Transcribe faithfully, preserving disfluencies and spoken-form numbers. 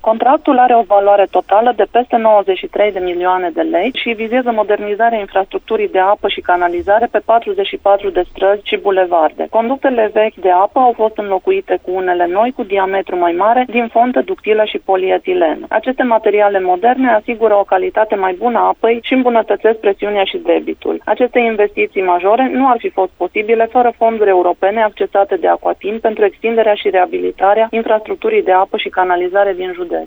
Contractul are o valoare totală de peste nouăzeci și trei de milioane de lei și vizează modernizarea infrastructurii de apă și canalizare pe patruzeci și patru de străzi și bulevarde. Conductele vechi de apă au fost înlocuite cu unele noi cu diametru mai mare din fontă ductilă și polietilen. Aceste materiale moderne asigură o calitate mai bună a apei și îmbunătățesc presiunea și debitul. Aceste investiții majore nu ar fi fost posibile fără fonduri europene accesate de Aquatim pentru extinderea și reabilitarea infrastructurii de apă și canalizare din județ.